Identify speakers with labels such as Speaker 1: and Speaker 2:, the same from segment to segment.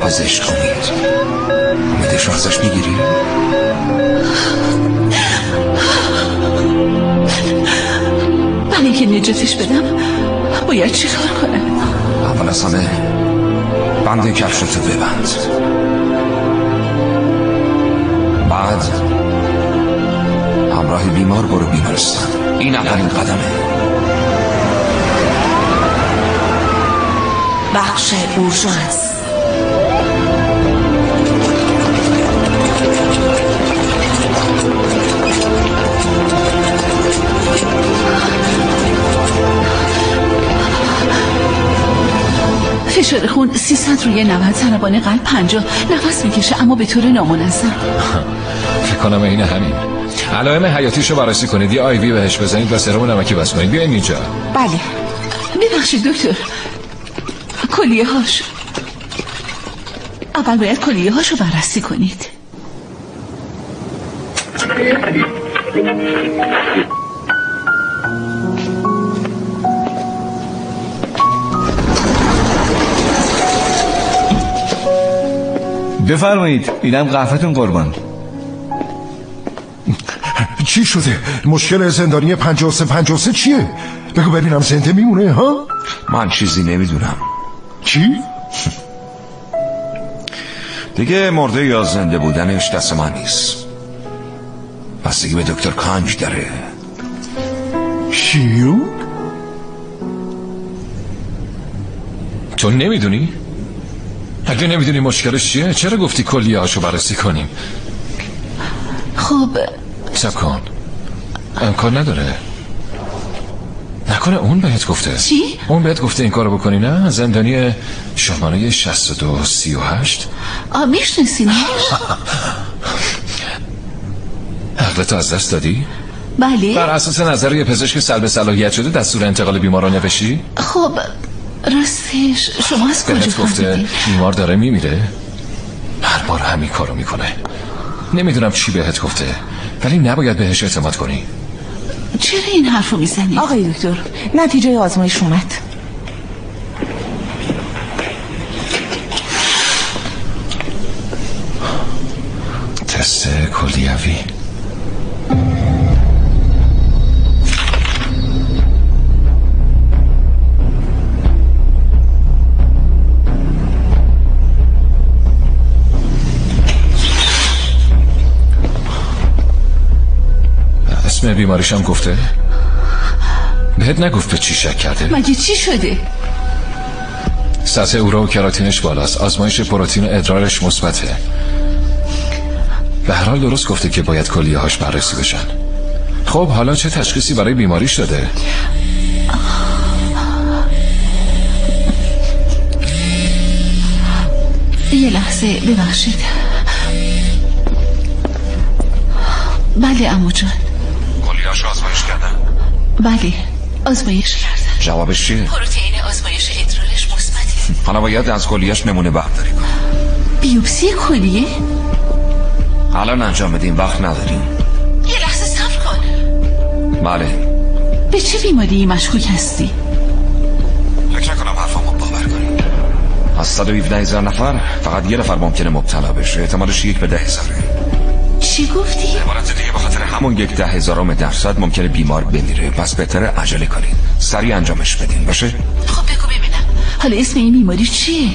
Speaker 1: از عشق امیدش رو ازش میگیری؟
Speaker 2: من اینکه نجاتش بدم باید چی کار کنم؟
Speaker 1: اول از همه بند کفشتو ببند، بعد همراه بیمار برو بیمارستان. این اولین قدمه.
Speaker 3: بخش بورژواز.
Speaker 2: فشار خون 300 روی 90، ضربان قلب 50، نفس میکشه اما به طور نامنظم.
Speaker 4: فکر کنم این همین. علائم حیاتیشو بررسی کنید، یه آی وی بهش بزنید و سرم نمکی بس کنید. بیاین اینجا.
Speaker 2: بله. ببخشید دکتر، کلیه هاش. اول باید کلیه هاشو بررسی کنید.
Speaker 5: بفرمایید، اینم قهوه‌تون قربان.
Speaker 6: چی شده؟ مشکل زندانی 53 چیه؟ بگو ببینم زنده میمونه ها؟
Speaker 1: من چیزی نمیدونم.
Speaker 6: چی؟
Speaker 1: دیگه مرده یا زنده بودنش دست من نیست، بستگی به دکتر کانج داره.
Speaker 6: چیو؟
Speaker 4: تو نمیدونی؟ اگه نمیدونی مشکلش چیه چرا گفتی کلیه هاشو بررسی کنیم؟
Speaker 2: خب
Speaker 4: سب کن، امکان نداره. نکنه اون بهت گفته؟
Speaker 2: چی؟
Speaker 4: اون بهت گفته این کارو بکنی؟ نه، زندانی شماره 6238.
Speaker 2: میشناسینش؟
Speaker 4: عقلتو از دست دادی؟
Speaker 2: بله.
Speaker 4: بر اساس نظر یه پزشک سلب صلاحیت شده دستور انتقال بیمار رو نوشتی؟
Speaker 2: خب راستش شما از کجا
Speaker 4: بهت گفته بیمار داره میمیره؟ هر بار همین کارو میکنه. نمیدونم چی بهت گفته ولی نباید بهش اعتماد کنی.
Speaker 2: چرا این حرفو میزنی؟
Speaker 3: آقای دکتر، نتیجه آزمایش اومد.
Speaker 4: تست کلیوی. اسم بیماریشم گفته؟ بهت نگفت به چی شک کرده؟
Speaker 2: مگه چی شده؟
Speaker 4: سطح اورا و کراتینش بالاست. آزمایش پروتئین و ادرارش مثبته. به هر حال درست گفته که باید کلیه هاش بررسی بشن. خب حالا چه تشخیصی برای بیماریش داده؟
Speaker 2: یه لحظه ببخشید. بله عمو جان.
Speaker 1: کلیه‌هاشو آزمایش کردن؟
Speaker 2: بله آزمایش کردن.
Speaker 1: جوابش چیه؟
Speaker 2: پروتئین آزمایش ادرارش مثبته.
Speaker 1: حالا باید از کلیه‌اش نمونه برداری کنیم.
Speaker 2: بیوپسی کلیه؟
Speaker 1: الان انجام بدیم، وقت نداریم.
Speaker 2: یه لحظه صبر کن.
Speaker 1: بله.
Speaker 2: به چه بیماری مشکوک هستی؟
Speaker 1: فکر نکنم حرفامو باور کنی. از 117,000 نفر فقط یه نفر ممکنه مبتلا بشه. احتمالش 1 به 10,000.
Speaker 2: چی گفتی؟
Speaker 1: عبارت دیگه به خاطر همون 1/10,000% ممکنه بیمار بمیره. پس بهتره عجله کنین، سریع انجامش بدین. باشه؟
Speaker 2: خب بگو ببینم حالا اسم این بیماری چیه؟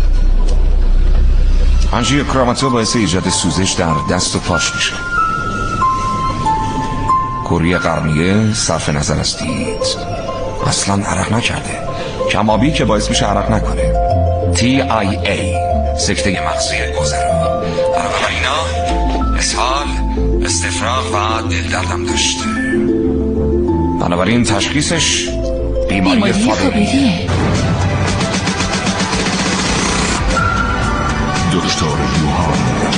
Speaker 1: آنژیوکراماتو باعث ایجاد سوزش در دست و پاش میشه. کوری قرنیه صرف نظر از دید اصلا عرق نکرده. کمابی که باعث میشه عرق نکنه. TIA سکته مغزی گذرا. علاوه بر اینا اسهال، استفراغ و دلدردم داشته. بنابراین تشخیصش بیماری فابریه.
Speaker 6: دکتر یوهان.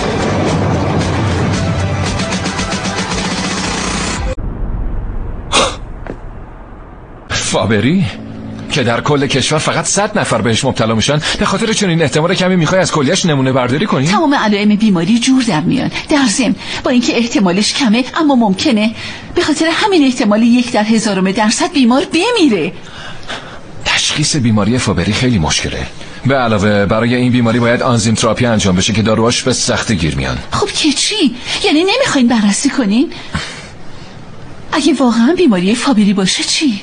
Speaker 4: فابری؟ که در کل کشور فقط 100 نفر بهش مبتلا میشن. به خاطر چنین احتمال کمی میخوای از کلیه‌اش نمونه برداری کنی؟
Speaker 2: تمام علائم بیماری جور در میان. در ضمن با اینکه احتمالش کمه اما ممکنه به خاطر همین احتمال 1/1000% بیمار بمیره.
Speaker 4: تشخیص بیماری فابری خیلی مشکله. به علاوه برای این بیماری باید آنزیم تراپی انجام بشه که داروهاش به سختی گیر میان.
Speaker 2: خب که چی؟ یعنی نمیخواین بررسی کنین؟ اگه واقعا بیماری فابری باشه چی؟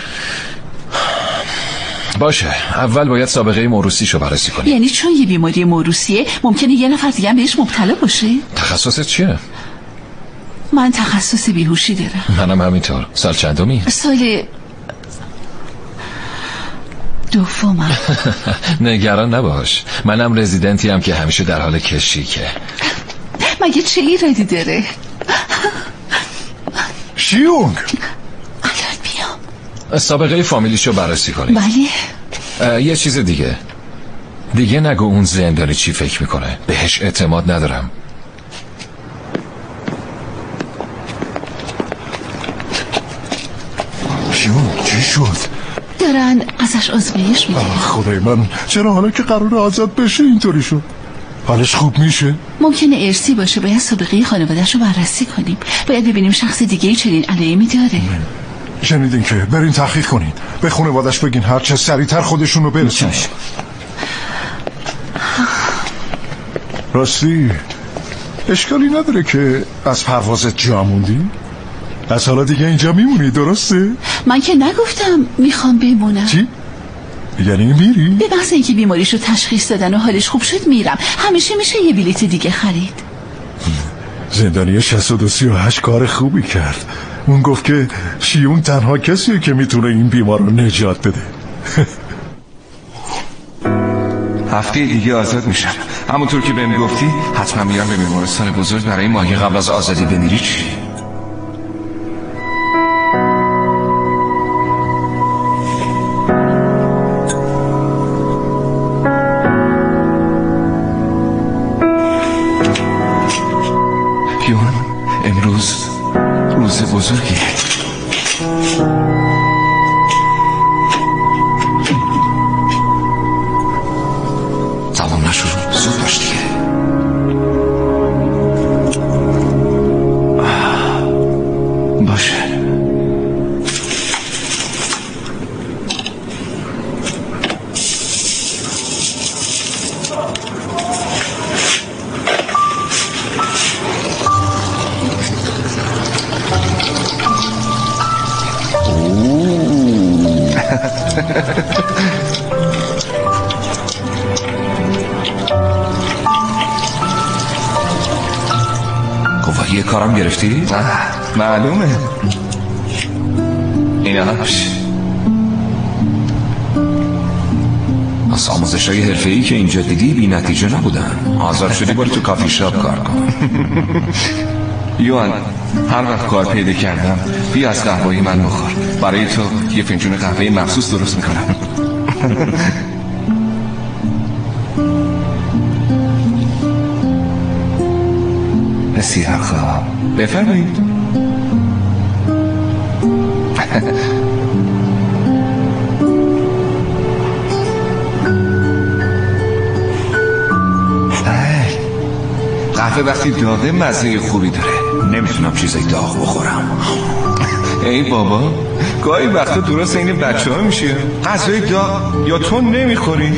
Speaker 4: باشه، اول باید سابقه موروثیشو بررسی کنیم.
Speaker 2: یعنی چون یه بیماری موروثیه ممکنه یه نفر دیگه هم بهش مبتلا باشه؟
Speaker 4: تخصصت چیه؟
Speaker 2: من تخصص بیهوشی دارم.
Speaker 4: منم همینطور. سال چندمی؟
Speaker 2: سال دومم.
Speaker 4: نگران نباش، منم رزیدنتی هم که همیشه در حال کشیکه.
Speaker 2: مگه چه ایرادی داره؟
Speaker 6: شیونگ
Speaker 2: الان بیام.
Speaker 4: سابقه فامیلیشو بررسی کنیم.
Speaker 2: بله.
Speaker 4: یه چیز دیگه نگو اون زندانی چی فکر میکنه. بهش اعتماد ندارم.
Speaker 6: شیونگ چی شد؟
Speaker 2: دارن ازش آزمایش میگیرن.
Speaker 6: خدای من، چرا حالا که قرار آزاد بشه اینطوری شد؟ حالش خوب میشه؟
Speaker 2: ممکنه ارثی باشه. باید سابقه خانواده‌اش رو بررسی کنیم. باید ببینیم شخص دیگه چنین علائمی داره.
Speaker 6: شنیدین که برین تحقیق کنین، به خانواده‌اش بگین هر چه سریعتر خودشون رو برسونن. راستی اشکالی نداره که از پروازت جا موندی؟ از حالا دیگه اینجا میمونی، درسته؟
Speaker 2: من که نگفتم میخوام بمونم.
Speaker 6: چی؟ یعنی میری؟
Speaker 2: به محض اینکه بیماریشو تشخیص دادن و حالش خوب شد میرم. همیشه میشه یه بلیت دیگه خرید.
Speaker 6: زندانی 6238 کار خوبی کرد. اون گفت که شیون تنها کسیه که میتونه این بیمار رو نجات بده.
Speaker 1: هفته دیگه آزاد میشم. همونطور که بهم گفتی حتما میرم به بیمارستان بزرگ برای ماهی قبل از آزادی. بمیری چی؟ یون، امروز روز بزرگیه. تمام نشد، زود باش دیگه. باشه. گواهی کارم گرفتی؟ معلومه. ایناش از آموزش‌های حرفه‌ای که اینجا دیدی بی نتیجه نبودن. آزاد شدی برو تو کافی شاپ کار کن. یوان، هر وقت کار پیدا کردم بیا از قهوه‌ی من بخور. برای تو یه فنجون قهوه مخصوص درست میکنم. بسیار خوب، بفرمایید. قهوه وقتی داغه مزه خوبی داره. نمیتونم چیزای داغ بخورم. ای بابا، گاهی وقتا درست این بچه ها میشه. غذای داغ یا تو نمیخوری؟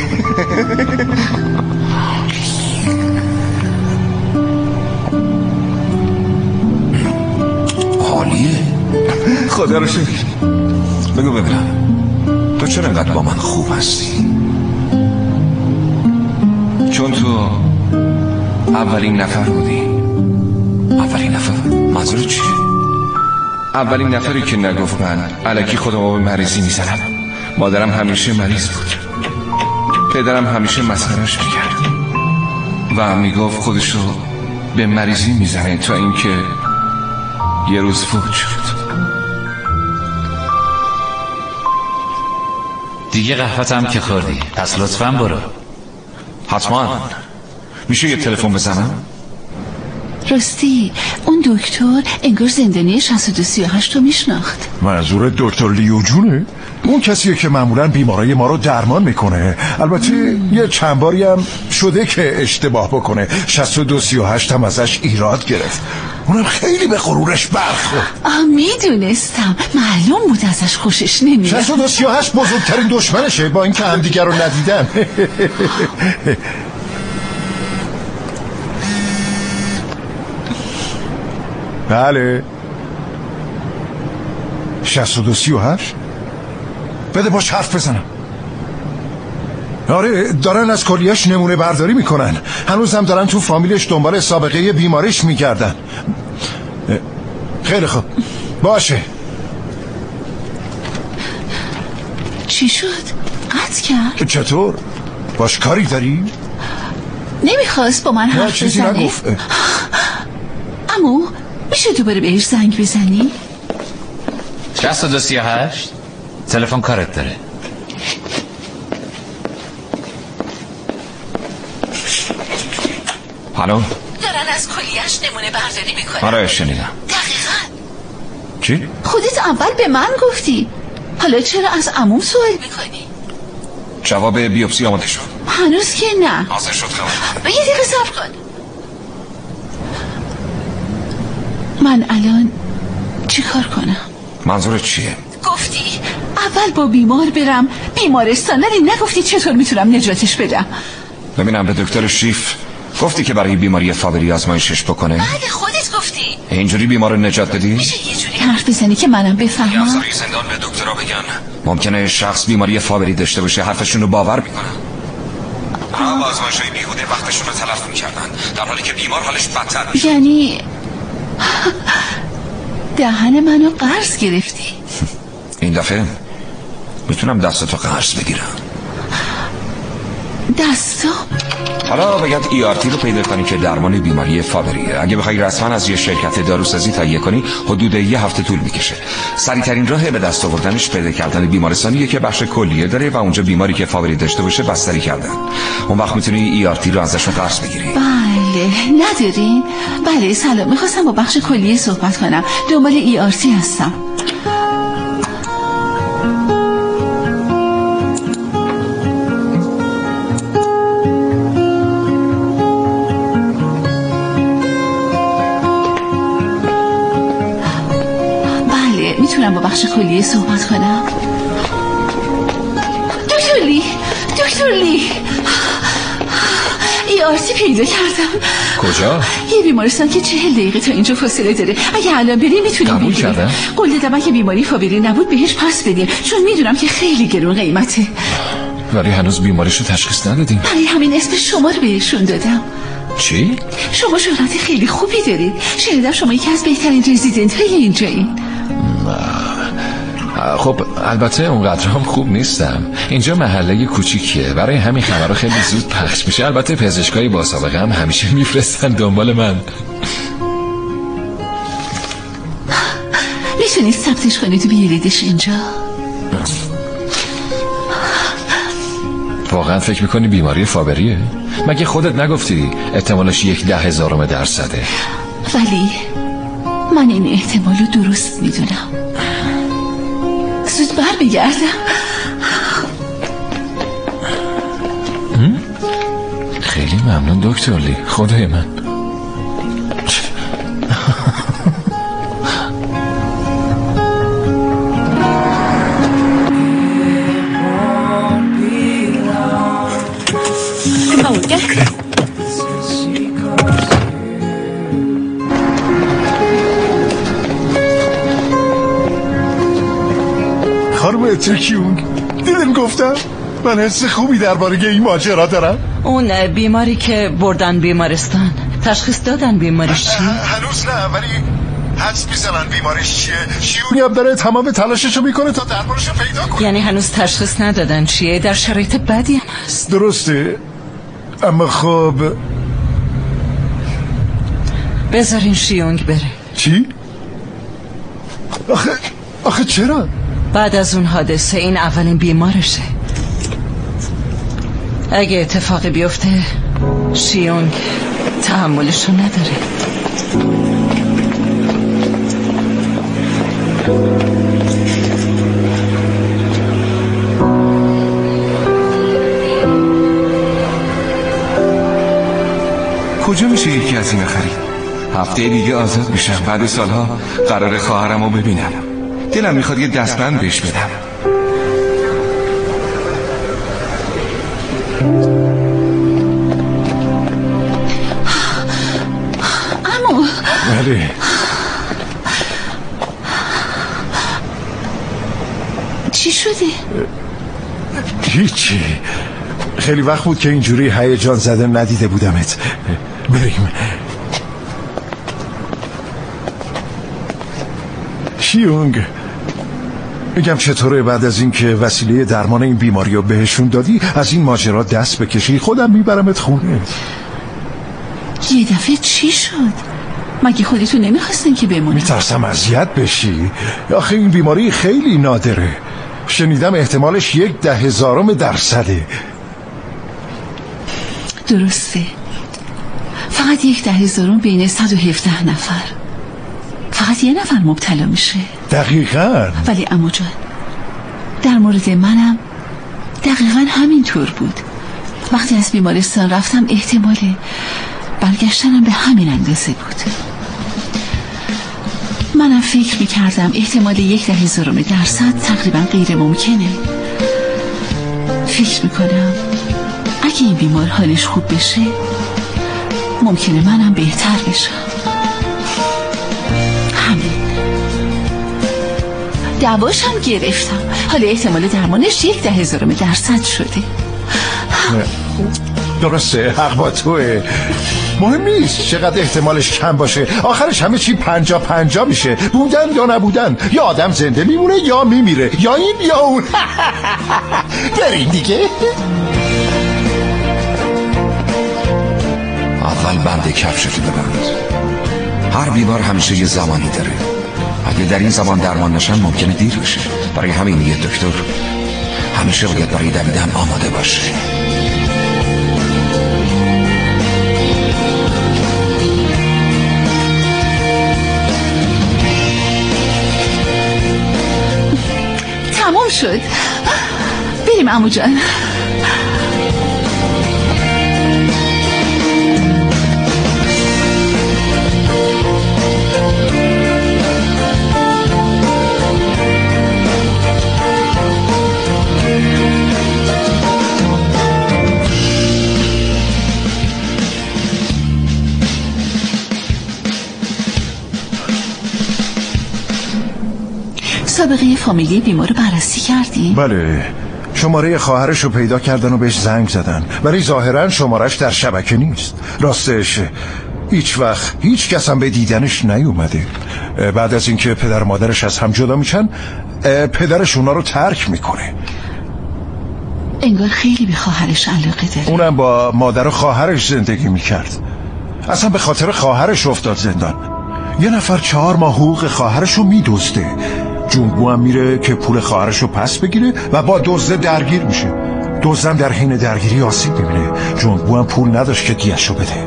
Speaker 1: حالیه. خدا رو شکر. بگو ببینم تو چرا انقدر با من خوب هستی؟ چون تو اولین نفر بودی. اولین نفر؟ منظور چیه؟ اولین نفری که نگفت من الکی خودمو به مریضی میزنم. مادرم همیشه مریض بود. پدرم همیشه مسخره‌اش میکرد و میگفت خودشو به مریضی میزنه تا اینکه یه روز فوت شد.
Speaker 7: دیگه قهوه‌ام که خوردی، پس لطفاً برو.
Speaker 1: حتما. میشه یه تلفن بزنم؟
Speaker 2: راستی اون دکتر انگار زندانی 6238 رو میشناخت.
Speaker 6: منظور دکتر لیو جونه؟ اون کسیه که معمولا بیمارای ما رو درمان میکنه. البته یه چند باری هم شده که اشتباه بکنه. 6238 هم ازش ایراد گرفت. اونم خیلی به غرورش برخورد.
Speaker 2: میدونستم، معلوم بود ازش خوشش نمیاد.
Speaker 6: 6238 بزرگترین دشمنشه، با اینکه همدیگر رو ندیدن. بله 6238 بده باش حرف بزنم. آره دارن از کلیهش نمونه برداری میکنن، هنوز هم دارن تو فامیلش دنبال سابقه بیماریش میگردن. خیلی خوب باشه.
Speaker 2: چی شد؟ قطع کرد؟
Speaker 6: چطور؟ باش کاری داری؟
Speaker 2: نمیخواست با من حرف
Speaker 6: چیزی
Speaker 2: بزنه؟
Speaker 6: نگفت.
Speaker 2: عمو میشه دوباره بهش زنگ بزنی؟
Speaker 7: 6238 تلفن کارت داره.
Speaker 1: الو
Speaker 2: دارن از کلیهش نمونه برداری میکنن.
Speaker 1: آره شنیدم.
Speaker 2: دقیقاً.
Speaker 1: چی؟
Speaker 2: خودت اول به من گفتی، حالا چرا از عموم سوال میکنی؟
Speaker 1: جواب بیوپسی آماده شد؟
Speaker 2: هنوز که نه.
Speaker 1: حاضر شد خبر.
Speaker 2: یه دقیقه صبر کن. من الان چی کار کنم؟
Speaker 1: منظورت چیه؟
Speaker 2: گفتی اول با بیمار برم بیمارستان، ولی نگفتی چطور میتونم نجاتش بدم.
Speaker 1: ببینم به دکتر شیف گفتی که برای بیماری فابری آزمایشش بکنه؟
Speaker 2: بله خودت گفتی.
Speaker 1: اینجوری بیمار رو نجات بدی؟
Speaker 2: میشه یه جوری حرف بزنی که منم بفهمم؟
Speaker 1: افسرهای زندان به دکترها بگن ممکنه شخص بیماری فابری داشته باشه، حرفشون رو باور میکنن. با آزمایش‌های بیهوده وقتشون رو تلف میکردن در حالی که بیمار حالش بدتر میشه.
Speaker 2: یعنی دهن منو قرض گرفتی؟
Speaker 1: این دفعه میتونم دستتو قرض بگیرم.
Speaker 2: دستو؟
Speaker 1: حالا باید ERT رو پیدا کنی که درمان بیماری فابریه. اگه بخوای رسما از یه شرکت داروسازی تهیه کنی حدود 1 هفته طول میکشه. سریعترین راه به دست آوردنش پیدا کردن بیمارستانیه که بخش کلیه داره و اونجا بیماری که فابری داشته باشه بستری کردن. اون وقت میتونی ERT رو ازشون قرض بگیری.
Speaker 2: بله ندارین؟ بله سلام، میخواستم با بخش کلیه صحبت کنم، دنبال ERT هستم. میتونم با بخش کلیه صحبت کنم؟ دکتر لی ERT پیدا کردم.
Speaker 4: کجا؟
Speaker 2: یه بیمارستان که 40 دقیقه تا اینجا فاصله داره. اگه الان بریم میتونیم
Speaker 4: قبول
Speaker 2: بگیریم.
Speaker 4: کردم؟
Speaker 2: قول دادم اگه بیماری فابری نبود بهش پس بدیم، چون میدونم که خیلی گرون قیمته.
Speaker 4: ولی هنوز بیماریشو تشخیص ندادیم.
Speaker 2: برای همین اسم شما رو بهشون دادم.
Speaker 4: چی؟
Speaker 2: شما شهرت خیلی خوبی دارید، شنیدم شما یکی از بهترین رزیدنت های اینجایین.
Speaker 4: خب البته اونقدر هم خوب نیستم. اینجا محله کوچیکیه، برای همین خبرها خیلی زود پخش میشه. البته پزشکای با سابقه هم همیشه میفرستن دنبال من.
Speaker 2: میتونید ثبتش کنید و بیاریدش اینجا؟
Speaker 4: واقعا فکر میکنی بیماری فابریه؟ مگه خودت نگفتی احتمالش 1/10,000%؟
Speaker 2: ولی من این احتمال رو درست میدونم. زود بر بگردم.
Speaker 4: خیلی ممنون دکتر لی، خدای من.
Speaker 6: خانم ترکیونگ دیدن گفتم من حس خوبی درباره این ماجرا دارم.
Speaker 3: اون بیماری که بردن بیمارستان تشخیص دادن بیماریش چیه؟
Speaker 6: هنوز نه، ولی حدس میزنن بیماریش چیه. شیونی هم داره تمام تلاششو میکنه تا درمانشو پیدا کنه.
Speaker 3: یعنی هنوز تشخیص ندادن چیه؟ در شرایط بدی هم هست.
Speaker 6: درسته، اما خب
Speaker 3: بذارین شیونگ بره.
Speaker 6: چی؟ آخه چرا؟
Speaker 3: بعد از اون حادثه این اولین بیمارشه. اگه اتفاقی بیفته شیونگ تحملشو نداره.
Speaker 5: کجا میشه یکی از اینا خرید؟
Speaker 1: هفته دیگه آزاد میشم. بعد سالها قرار خواهرم رو ببینم. دلم میخواد یه دستبند بهش بدم.
Speaker 2: عمو
Speaker 6: بله.
Speaker 2: چی شده؟
Speaker 6: هیچی. خیلی وقت بود که اینجوری هیجان زده ندیده بودمت. بریم. شیونگ، میگم چطوره بعد از این که وسیله درمان این بیماری رو بهشون دادی از این ماجرا دست بکشی؟ خودم میبرمت خونه.
Speaker 2: یه دفعه چی شد؟ مگه خودتون نمیخواستین که بمونم؟
Speaker 6: میترسم اذیت بشی. آخه این بیماری خیلی نادره. شنیدم احتمالش 0.1%
Speaker 2: درسته. فقط 0.1 بین 117 نفر. فقط یه نفر مبتلا میشه.
Speaker 6: دقیقاً.
Speaker 2: ولی عمو جان، در مورد منم دقیقاً همین طور بود. وقتی از بیمارستان رفتم احتمال برگشتنم به همین اندازه بود. منم فکر میکردم احتمال 0.1% تقریبا غیر ممکنه. فکر میکنم اگه این بیمار حالش خوب بشه ممکنه منم بهتر بشم. همین. دواشم گرفتم. حالا احتمال درمانش 0.1% شده.
Speaker 6: درسته، حق با توه. مهم نیست چقدر احتمالش کم باشه. آخرش همه چی 50-50 میشه. بودن یا نبودن. یا آدم زنده میمونه یا میمیره. یا این یا اون. بریم دیگه.
Speaker 1: اول بند کفشتو ببند. هر بیمار همیشه یه زمانی داره. اگه در این زمان درمان نشن ممکنه دیر بشه. برای همین یه دکتر همیشه باید برای دویدن آماده باشه.
Speaker 2: تمام شد. بریم عمو جان. سابقه فامیلی بیمار رو بررسی کردی؟
Speaker 6: بله، شماره خواهرش رو پیدا کردن و بهش زنگ زدن، ولی ظاهرا شمارش در شبکه نیست. راستش هیچ وقت هیچ کس هم به دیدنش نیومده. بعد از اینکه پدر مادرش از هم جدا میشن پدرش اونا رو ترک میکنه.
Speaker 2: انگار خیلی به خواهرش علاقه داره.
Speaker 6: اونم با مادر و خواهرش زندگی میکرد. اصلا به خاطر خواهرش افتاد زندان. یه نفر 4 ماه حقوق خواهرش رو میدزده. جونگو هم میره که پول خواهرش رو پس بگیره و با دزده درگیر میشه. دزدم در حین درگیری آسیب میبینه. جونگو هم پول نداشت که دیه‌ش رو بده.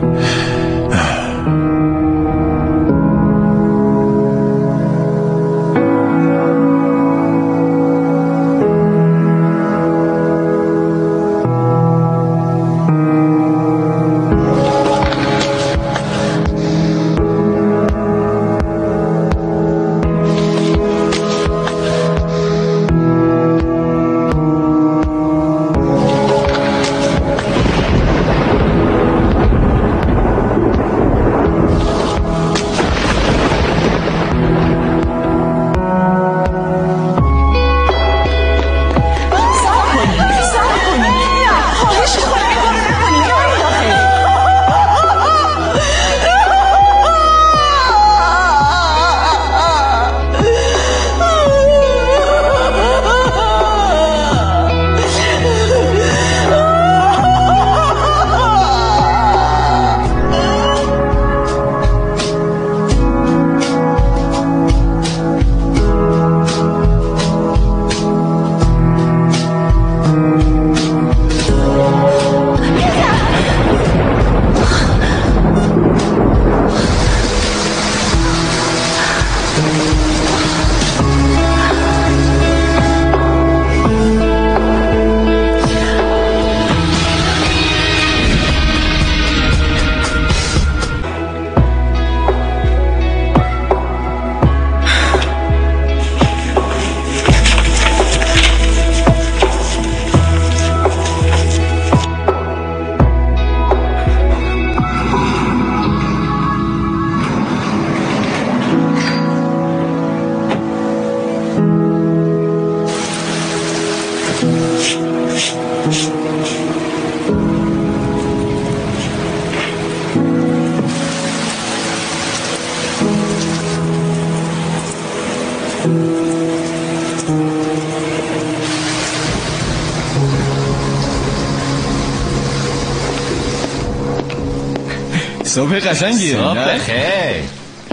Speaker 5: صبح قشنگیه.
Speaker 7: صبح خیر.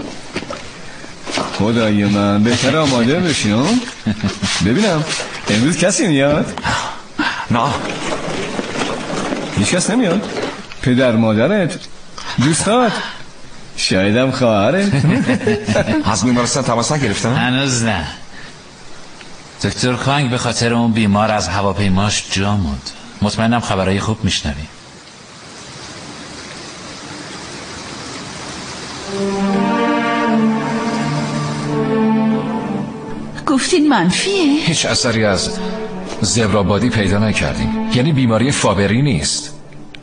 Speaker 5: خدای من بهتر آماده بشین. ببینم امروز کسی میاد؟
Speaker 1: نه.
Speaker 5: هیچ کس نمیاد؟ پدر مادرت؟ دوستات؟ شایدم خواهرت؟
Speaker 1: از بیمارستان تماس نگرفتن؟
Speaker 7: هنوز نه. دکتر کانگ به خاطر اون بیمار از هواپیماش جا موند. مطمئنم خبرهای خوب میشنوی.
Speaker 2: گفتین منفیه؟
Speaker 4: هیچ اثری از زبرابادی پیدا نکردیم. یعنی بیماری فابری نیست.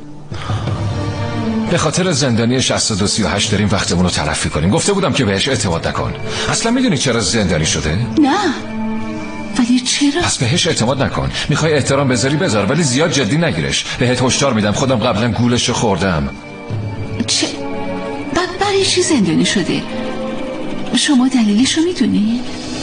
Speaker 4: به خاطر زندانی 6238 داریم وقتمون رو تلفی کنیم. گفته بودم که بهش اعتماد نکن. اصلا میدونی چرا زندانی شده؟
Speaker 2: نه. ولی چرا؟
Speaker 4: پس بهش اعتماد نکن. میخوای احترام بذاری بذار، ولی زیاد جدی نگیرش. بهت هشدار میدم، خودم قبلا گولشو خوردم.
Speaker 2: چه؟ برای چی زندانی شده؟ شما دلیلشو میدونی؟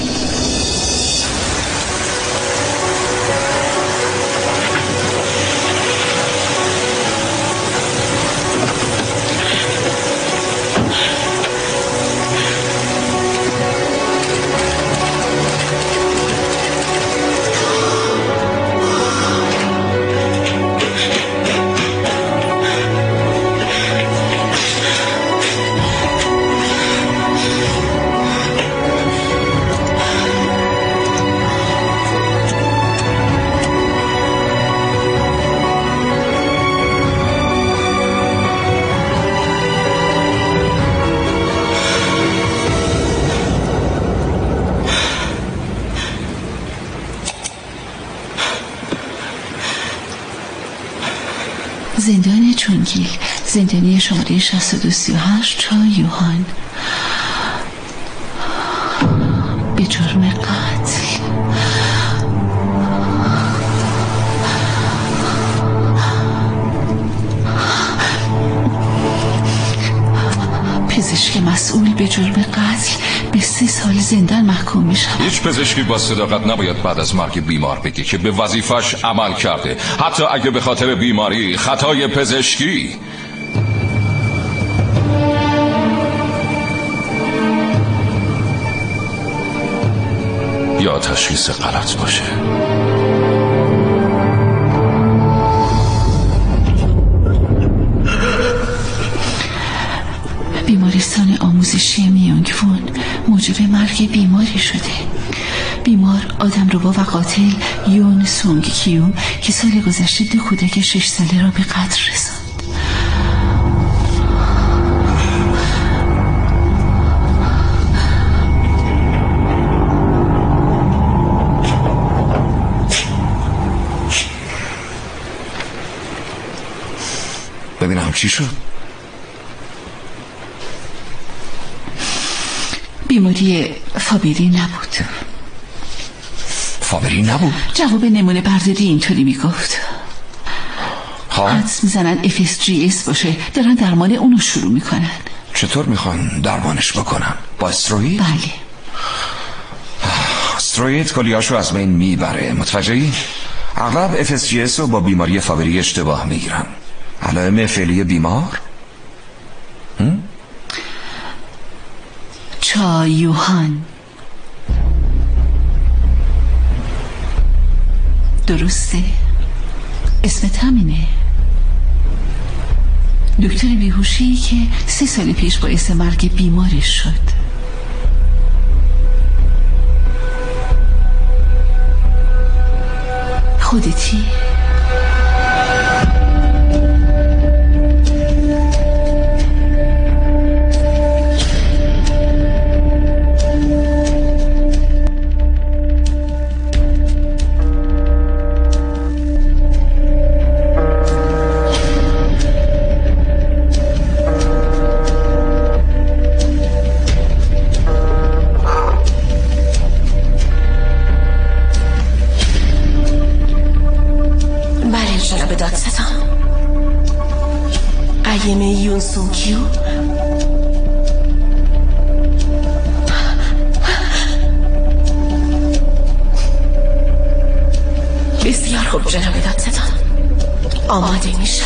Speaker 2: زندان چونگیل، زندانی شماره 6238 چای یوهان، به جرم قتل. پزشک مسئول به جرم قتل به 3 سال زندان محکوم میشه.
Speaker 1: هیچ پزشکی با صداقت نباید بعد از مرگ بیمار بگه که به وظیفش عمل کرده، حتی اگه به خاطر بیماری خطای پزشکی. یا تشخیص غلط باشه.
Speaker 2: بیمارستان آموزشی میانگفون موجب مرگ بیماری شده. بیمار آدمربا و قاتل یون سونگ کیو که سال گذشته 2 کودک 6 ساله را به قتل رساند.
Speaker 1: ببینم چی شد؟
Speaker 2: بیماری فابری نبود.
Speaker 1: فابری نبود؟
Speaker 2: جواب نمونه برداری اینطوری میگفت. حدس میزنن FSGS باشه، دارن درمان اونو شروع میکنن.
Speaker 1: چطور میخوان درمانش بکنن؟ با استروید؟
Speaker 2: بله.
Speaker 1: استروید کلیاشو از بین میبره، متوجهی؟ اغلب FSGS رو با بیماری فابری اشتباه میگیرن. علائم فعلی بیمار؟
Speaker 2: چای یوهان. درسته؟ اسمت همینه؟ دکتر بیهوشی که 3 سال پیش باعث مرگ بیمارش شد. خودتی؟ قیم یون سونگ کیو. خب جناب دادستان، آماده میشم.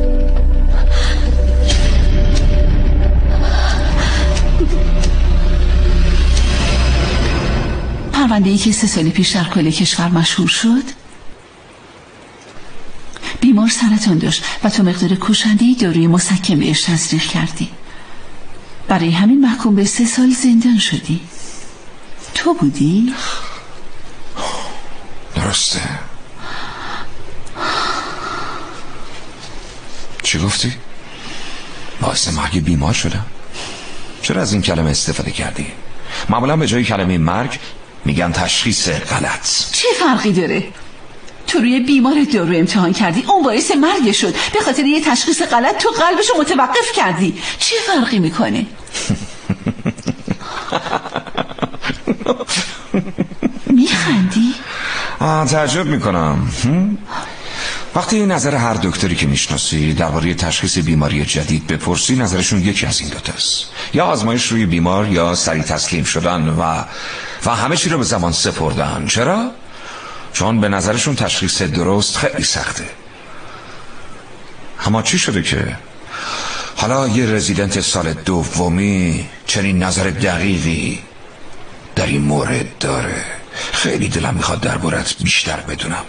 Speaker 2: پرونده‌ای که 3 سال پیش در کل کشور مشهور شد، بیمار سرطان داشت و تو مقدار کشنده‌ای داروی مسکن بهش تزریق کردی. برای همین محکوم به 3 سال زندان شدی. تو بودی؟
Speaker 1: درسته. چی گفتی؟ باعث مرگ بیمار شدم؟ چرا از این کلمه استفاده کردی؟ معمولا به جای کلمه مرگ میگن تشخیص غلط.
Speaker 2: چه فرقی داره؟ تو روی بیمار دارو امتحان کردی، اون باعث مرگ شد. به خاطر یه تشخیص غلط تو قلبشو متوقف کردی. چه فرقی میکنه؟ میخندی؟
Speaker 1: تعجب میکنم. وقتی نظر هر دکتری که میشناسی درباره تشخیص بیماری جدید بپرسی، نظرشون یکی از این دوتاست: یا آزمایش روی بیمار یا سریع تسلیم شدن و همه چی رو به زمان سپردن. چرا؟ چون به نظرشون تشخیص درست خیلی سخته. اما چی شده که حالا یه رزیدنت سال دومی چنین نظر دقیقی در این مورد داره؟ خیلی دلم میخواد دربارت بیشتر بدونم.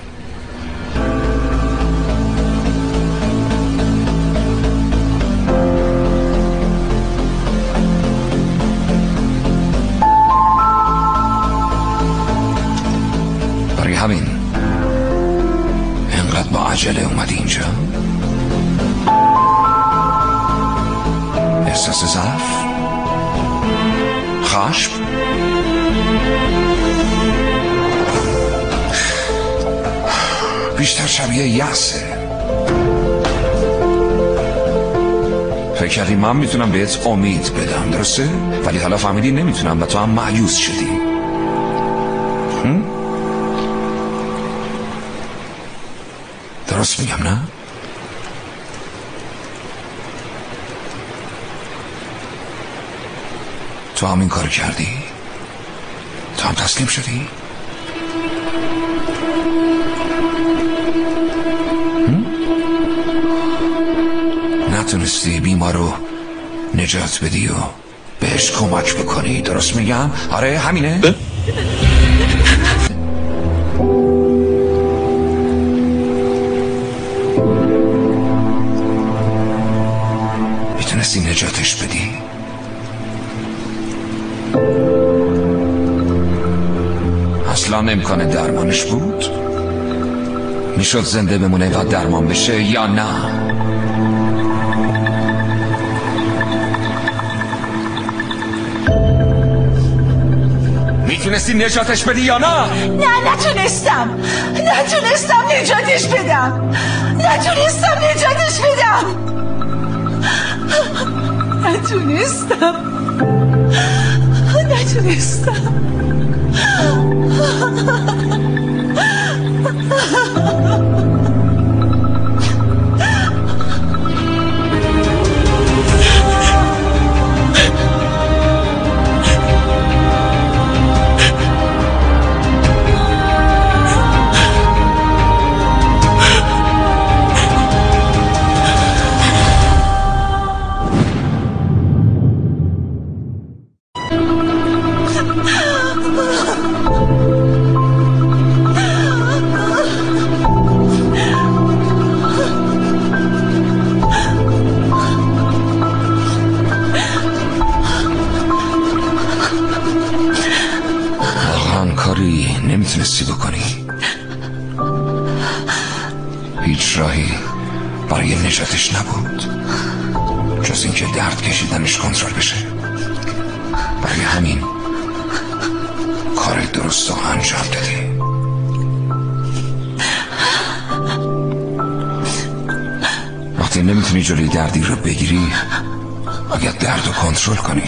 Speaker 1: برای همین اینقدر با عجله اومدی اینجا؟ احساس ضعف؟ خشم؟ بیشتر شبیه یأسه. فکر کردی من میتونم بهت امید بدم، درسته؟ ولی حالا فهمیدی نمیتونم و تو هم مایوس شدی. درست میگم نه؟ تو هم این کار کردی؟ تو هم تسلیم شدی؟ نتونستی بیمار رو نجات بدی و بهش کمک بکنی، درست میگم؟ آره همینه؟ میتونستی نجاتش بدی؟ اصلا امکان درمانش بود؟ میشد زنده بمونه و درمان بشه یا نه؟ میتونستی نجاتش بدی یا نه؟
Speaker 2: نه، نتونستم نجاتش بدم.
Speaker 1: کاری نمیتونستی بکنی؟ هیچ راهی برای نجاتش نبود جز اینکه درد کشیدنش کنترل بشه. برای همین کار درست رو انجام دادی. وقتی نمیتونی جلوی دردی رو بگیری، باید درد رو کنترل کنی.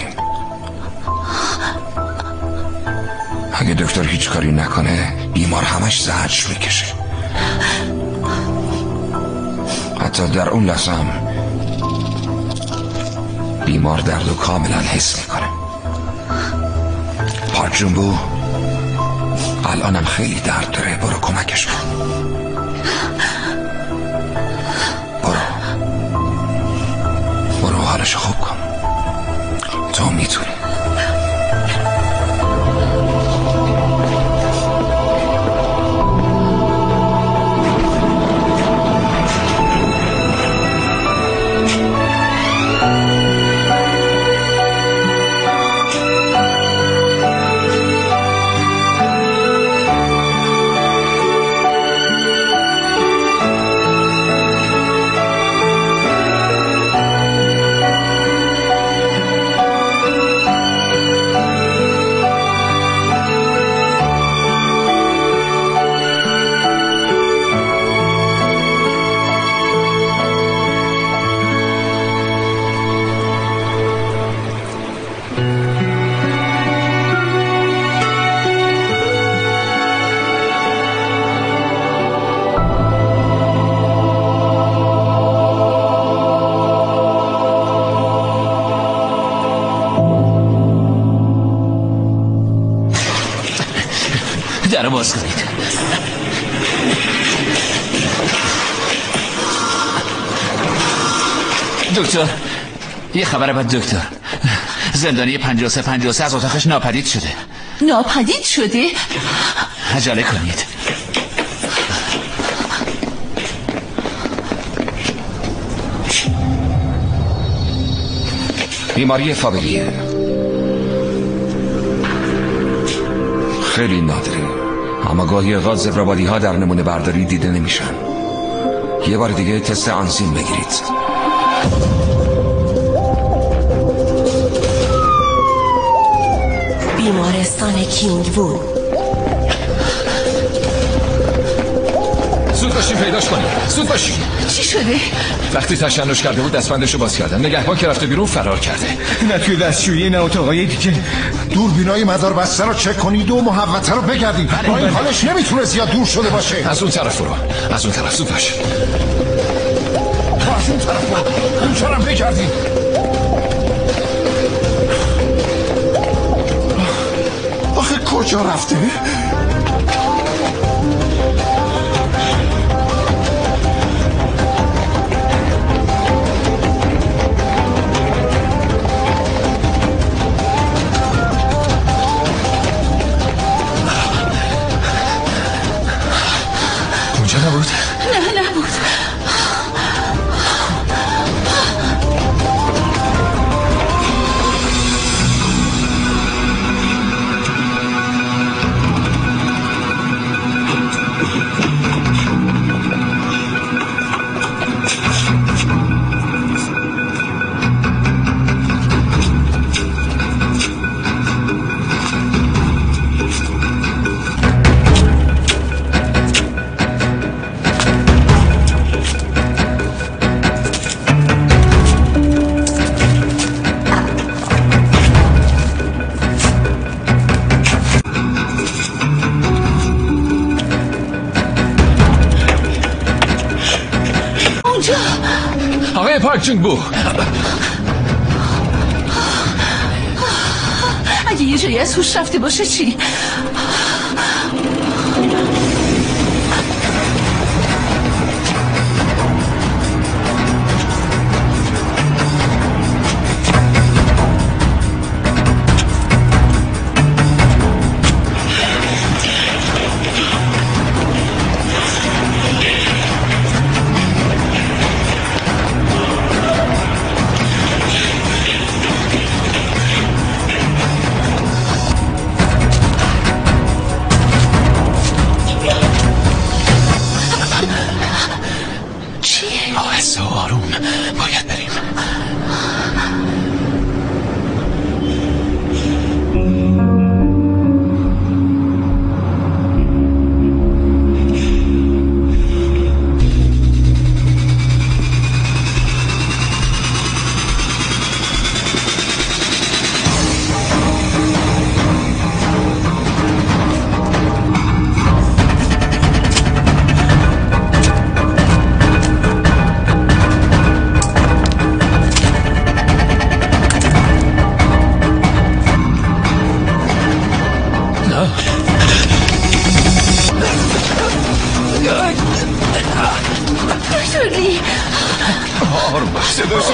Speaker 1: اگه دکتر هیچ کاری نکنه، بیمار همش زجر میکشه. حتی در اون لحظه هم بیمار درد رو کاملا حس میکنه. پارک جون بو الانم خیلی درد داره، برو کمکش کن. حالشو خوب کن. تو میتونی.
Speaker 7: در باز کنید. دکتر، یه خبر بد دکتر. زندانی 53 از اتاقش ناپدید شده.
Speaker 2: ناپدید شده؟
Speaker 7: عجله کنید.
Speaker 1: بیماری فابریه خیلی نادره، اما گاهی اوقات زبرابادی ها در نمونه برداری دیده نمیشن. یه بار دیگه تست آنزیم بگیرید.
Speaker 8: بیمارستان کینگ وود.
Speaker 4: زود باشین پیداش کنیم، زود باشین.
Speaker 2: چی شده؟
Speaker 4: وقتی تشنج کرده بود دستبندشو باز کردن. نگهبان که رفته بیرون فرار کرده.
Speaker 5: نه توی دستشویی نه اتاقای دیگه.
Speaker 6: دوربینای مدار بسته رو چک کنید و محوطه رو بگردید. با این حالش نمیتونه زیاد دور شده باشه.
Speaker 4: از اون طرف برو، از اون طرف. زود باش.
Speaker 6: از اون طرف برو، اونجا رو بگردید. آخه کجا رفته؟
Speaker 4: نبود؟
Speaker 2: نه نبود.
Speaker 4: آقای پارک جونگ بو،
Speaker 2: اگه یه جایی از هوش رفته باشه چی؟
Speaker 6: آروم باش.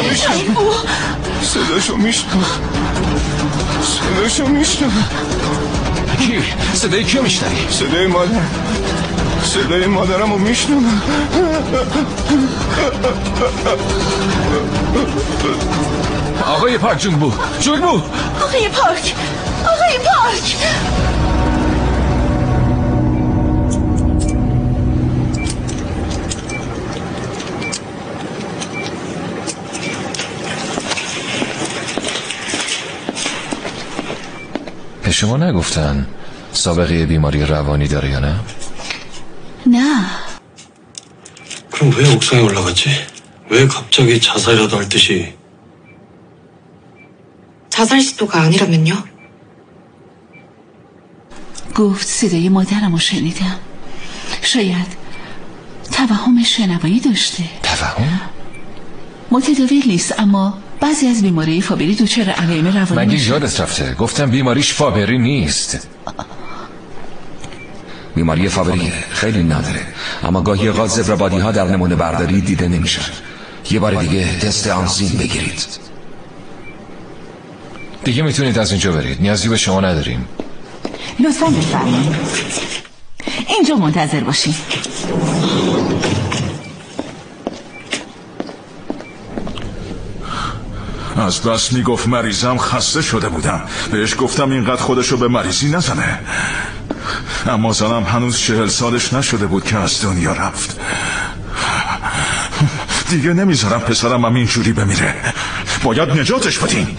Speaker 5: صداشو میشنم.
Speaker 4: کی؟ صدای کیو میشنوی؟
Speaker 5: صدای مادرمو میشنم.
Speaker 4: آقای پارک جونگبو.
Speaker 2: آقای پارک.
Speaker 4: به شما نگفتن سابقه بیماری روانی داره یا نه؟
Speaker 2: نه.
Speaker 9: 그럼 왜 옥상에 올라갔지? 왜 갑자기 자살이라도 할 듯이?
Speaker 8: 자살 시도가 아니라면요?
Speaker 2: گفت صدای مادرم رو شنیدم. شاید توهم شنوایی داشته.
Speaker 4: توهم؟
Speaker 2: متداول نیست، اما بعضی از بیماری فابری دچار علائم روانی
Speaker 4: مگه
Speaker 2: میشه.
Speaker 4: یادت رفته گفتم بیماریش فابری نیست.
Speaker 1: بیماری فابری خیلی نادره، اما گاهی غاز زبرابادی ها در نمونه برداری دیده نمیشن. یه بار دیگه تست آنزیم بگیرید.
Speaker 4: دیگه میتونید از اینجا برید، نیازی به شما نداریم.
Speaker 2: لطفاً بفرمایید. اینجا منتظر باشین.
Speaker 6: از بس میگفت مریضم خسته شده بودم. بهش گفتم اینقدر خودشو به مریضی نزنه، اما زنم هنوز 40 سالش نشده بود که از دنیا رفت. دیگه نمیذارم پسرم هم اینجوری بمیره. باید نجاتش بدیم.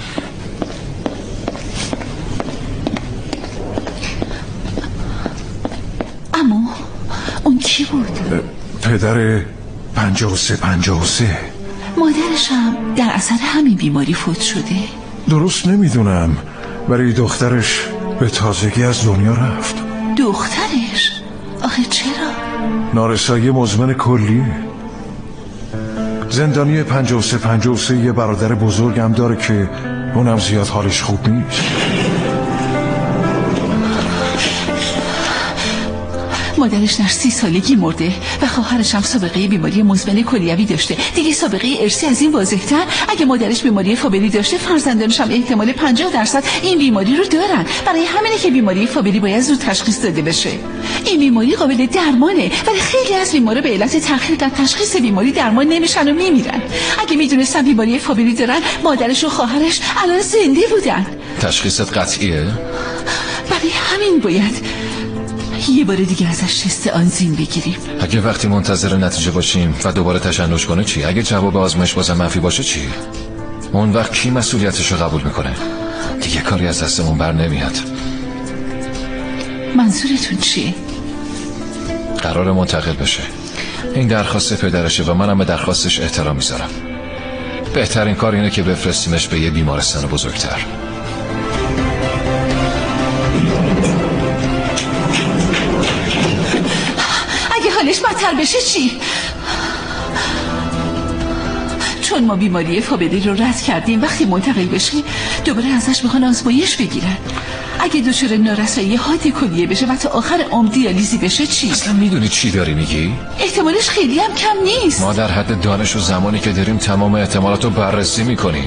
Speaker 2: اما اون کی بود؟
Speaker 6: پدر 53
Speaker 2: مادرش هم در اثر همین بیماری فوت شده.
Speaker 6: درست نمیدونم، ولی دخترش به تازگی از دنیا رفت.
Speaker 2: دخترش؟ آخه چرا؟
Speaker 6: نارسایی مزمن کلیه. زندانی 53 یه برادر بزرگم داره که اونم زیاد حالش خوب نیست.
Speaker 2: مادرش در 30 سالگی مرده و خواهرش هم سابقه بیماری مزمن کلیوی داشته. دیگه سابقه ارثی از این واضح‌تر. اگه مادرش بیماری فابری داشته، فرزندانش هم احتمال 50% این بیماری رو دارن. برای همینه که بیماری فابری باید زود تشخیص داده بشه. این بیماری قابل درمانه، ولی خیلی از بیمارا به علت تأخیر در تشخیص بیماری درمان نمیشن و میمیرن. اگه میدونستن بیماری فابری دارن، مادرش و خواهرش الان زنده بودن.
Speaker 4: تشخیصت قطعیه؟
Speaker 2: برای همین باید یه بار دیگه ازش تست آنزیم بگیریم.
Speaker 4: اگه وقتی منتظر نتیجه باشیم و دوباره تشنج کنه چی؟ اگه جواب آزمایش بازم منفی باشه چی؟ اون وقت کی مسئولیتش رو قبول میکنه؟ دیگه کاری از دستمون بر نمیاد.
Speaker 2: منظورتون چیه؟
Speaker 4: قرار منتقل بشه. این درخواست پدرشه و منم به درخواستش احترام میذارم. بهترین کار اینه که بفرستیمش به یه بیمارستان بزرگتر.
Speaker 2: حالش بدتر بشه چی؟ چون ما بیماری فابری رو رد کردیم، وقتی منتقل بشه دوباره ازش میخوان آزمایش بگیرن. اگه دچار نارسایی حاد کلیه بشه و تا آخر عمر دیالیزی بشه چی؟
Speaker 4: اصلا میدونی چی داری میگی؟
Speaker 2: احتمالش خیلی هم کم نیست.
Speaker 4: ما در حد دانش و زمانی که داریم تمام احتمالات رو بررسی میکنیم.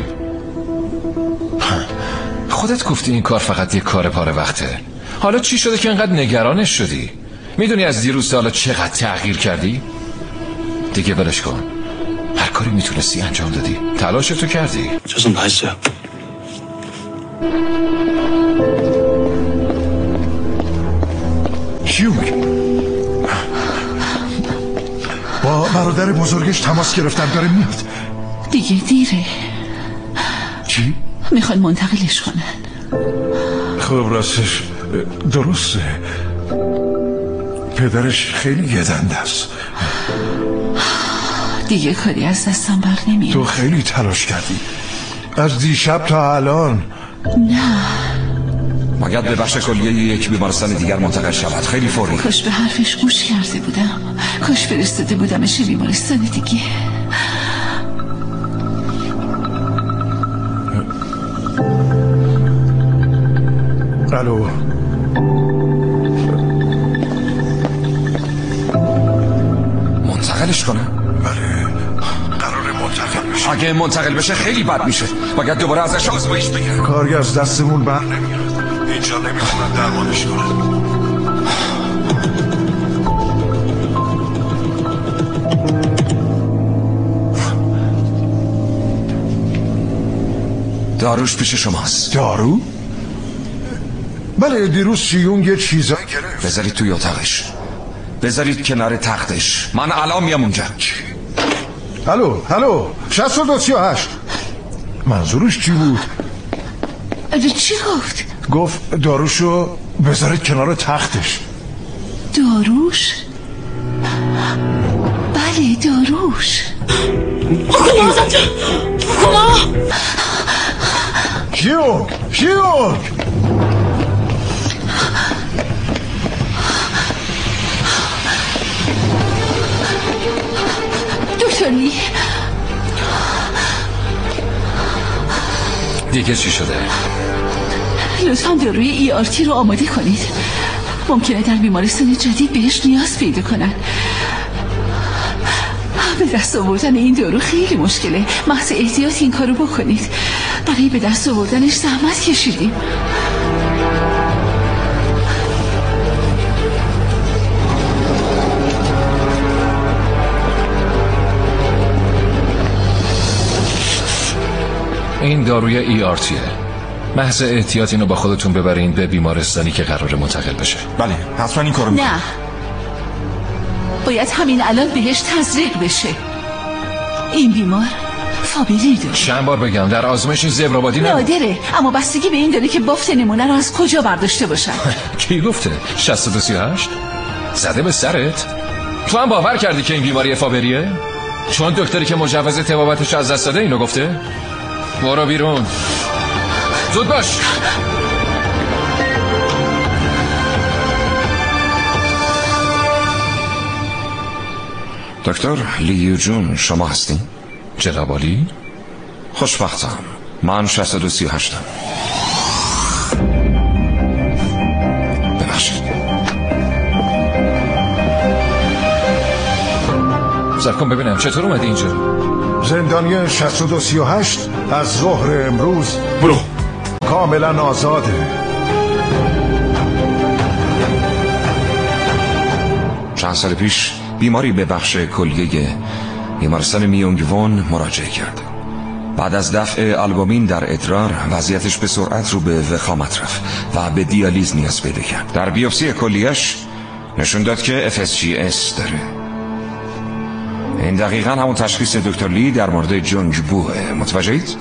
Speaker 4: خودت گفتی این کار فقط یه کار پاره وقته. حالا چی شده که اینقدر نگرانش شدی؟ میدونی از دیروز تا حالا چقدر تغییر کردی؟ دیگه ولش کن. هر کاری میتونستی انجام دادی. تلاشتو کردی.
Speaker 9: چون بحثه
Speaker 6: هیوگ با برادر بزرگش تماس گرفتم، داره میاد.
Speaker 2: دیگه دیره.
Speaker 6: چی؟
Speaker 2: میخوان منتقلش کنن.
Speaker 6: خب راستش درسته، پدرش خیلی گدنده است.
Speaker 2: دیگه کاری از دستم بر نمیاد.
Speaker 6: تو خیلی تلاش کردی از دیشب تا الان.
Speaker 2: نه،
Speaker 1: باید به بخش کلیه یک بیمارستان دیگر منتقل شود. خیلی فوری.
Speaker 2: کاش به حرفش گوش کرده بودم. کاش فرستاده بودمش بیمارستان دیگه.
Speaker 6: الو،
Speaker 1: منتقلش کنم؟
Speaker 6: بله، قرار منتقل میشه.
Speaker 1: اگه منتقل بشه خیلی بد میشه. باید دوباره ازش آزمایش بگیرن.
Speaker 6: کاری از دستمون بر نمیاد. اینجا نمیتونن درمانش کنن.
Speaker 1: داروش پیش شماست.
Speaker 6: دارو؟ بله دیروز شیونگ یه چیزایی گرفت.
Speaker 1: بذارید توی اتاقش، بذارید کنار تختش. من الان میام اونجا.
Speaker 6: هلو 6238. منظورش چی بود؟
Speaker 2: چی گفت؟
Speaker 6: گفت داروشو بذارید کنار تختش.
Speaker 2: داروش؟ بله داروش.
Speaker 6: شیونگ
Speaker 2: دکتر لی
Speaker 4: دیگه چی شده؟
Speaker 2: لطفا داروی ERT رو آماده کنید. ممکنه در بیمارستان جدید بهش نیاز پیدا کنن. به دست آوردن این دارو خیلی مشکله. محض احتیاط این کارو بکنید. برای به دست آوردنش زحمت کشیدیم.
Speaker 4: این داروی ERTه. محض احتیاط اینو با خودتون ببرین به بیمارستانی که قراره منتقل بشه.
Speaker 1: بله حتما این کارو
Speaker 2: نه، باید همین الان بهش تزریق بشه. این بیمار فابری داره.
Speaker 4: چند بار بگم در آزمایش زبرآبادی
Speaker 2: نادره، اما بستگی به این داره که بافت نمونه رو از کجا برداشته باشن.
Speaker 4: کی گفته؟ 6238 زده به سرت؟ تو هم باور کردی که این بیماری فابریه؟ چون دکتری که مجوز طبابتش از دست داده اینو گفته؟ برو بیرون، زود باش.
Speaker 1: دکتر لیو جون شما هستین؟
Speaker 4: جناب عالی.
Speaker 1: خوشبختم. من 6238م. ببخشید.
Speaker 4: صبر کن ببینم چطور اومدی اینجا؟
Speaker 6: زندانی 6238 از ظهر امروز
Speaker 1: برو.
Speaker 6: کاملا آزاده.
Speaker 1: چند سال پیش بیماری به بخش کلیه بیمارستان میونگ وون مراجعه کرد. بعد از دفع آلبومین در ادرار وضعیتش به سرعت رو به وخامت رفت و به دیالیز نیاز پیدا کرد. در بیوپسی کلیه‌اش نشون داد که FSGS داره. این دقیقاً همون تشخیص دکتر لی در مورد جونگ بوه. متوجهید؟